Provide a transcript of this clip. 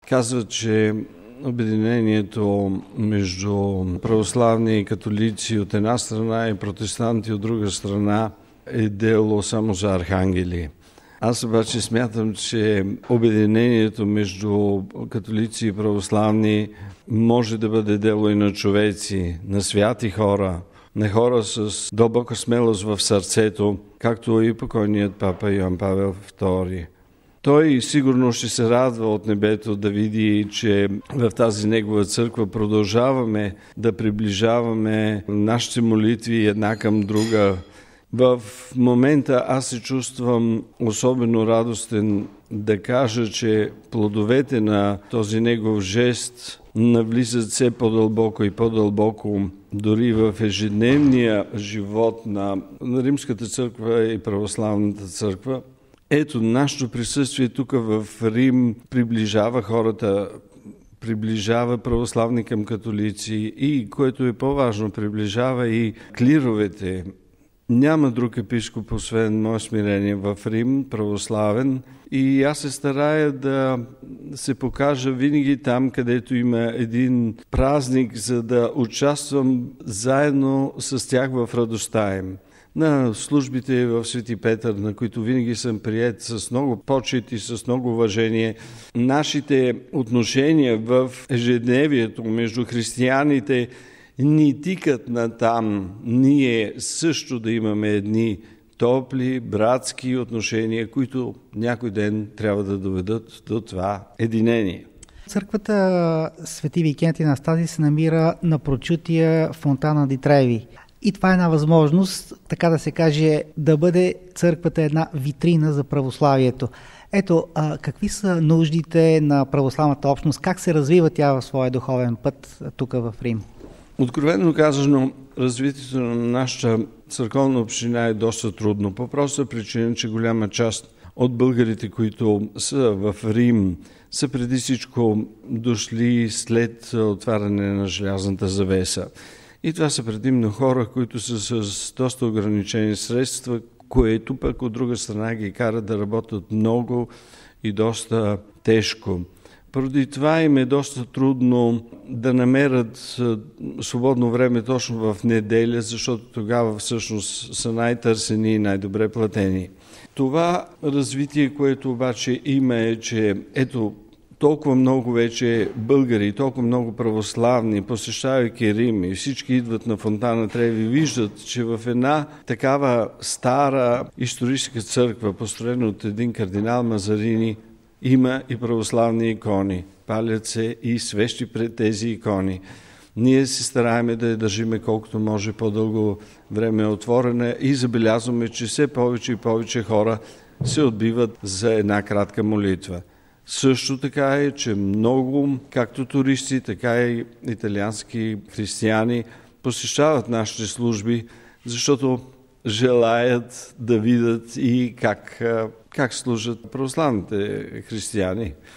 казват, че обединението между православни и католици от една страна и протестанти от друга страна е дело само за архангели. Аз обаче смятам, че обединението между католици и православни може да бъде дело и на човеци, на святи хора, на хора с дълбока смелост в сърцето, както и покойният папа Йоан Павел II. Той сигурно ще се радва от небето да види, че в тази негова църква продължаваме да приближаваме нашите молитви една към друга. В момента аз се чувствам особено радостен да кажа, че плодовете на този негов жест навлизат все по-дълбоко и по-дълбоко дори в ежедневния живот на Римската църква и Православната църква. Ето, нашето присъствие тук в Рим приближава хората, приближава православни към католици и, което е по-важно, приближава и клировете. Няма друг епископ, освен мое смирение в Рим, православен, и аз се старая да се покажа винаги там, където има един празник, за да участвам заедно с тях в радостта им. На службите в Свети Петър, на които винаги съм приет с много почет и с много уважение. Нашите отношения в ежедневието между християните ни тикат на там. Ние също да имаме едни топли, братски отношения, които някой ден трябва да доведат до това единение. Църквата Свети Викентий Анастасий се намира на прочутия Фонтана ди Треви. И това е една възможност, така да се каже, да бъде църквата една витрина за православието. Ето, какви са нуждите на православната общност? Как се развива тя в своя духовен път тук в Рим? Откровено казано, развитието на нашата църковна община е доста трудно. По проста причина, че голяма част от българите, които са в Рим, са преди всичко дошли след отваряне на желязната завеса. И това са предимно хора, които са с доста ограничени средства, което пък от друга страна ги кара да работят много и доста тежко. Поради това им е доста трудно да намерят свободно време точно в неделя, защото тогава всъщност са най-търсени и най-добре платени. Това развитие, което обаче има, е, че ето толкова много вече българи, толкова много православни, посещавайки Рим, и всички идват на Фонтана Треви, виждат, че в една такава стара историческа църква, построена от един кардинал Мазарини, има и православни икони. Палят се и свещи пред тези икони. Ние се стараеме да я държиме колкото може по-дълго време отворена и забелязваме, че все повече и повече хора се отбиват за една кратка молитва. Също така е, че много, както туристи, така и италиански християни посещават нашите служби, защото желаят да видят и как служат православните християни.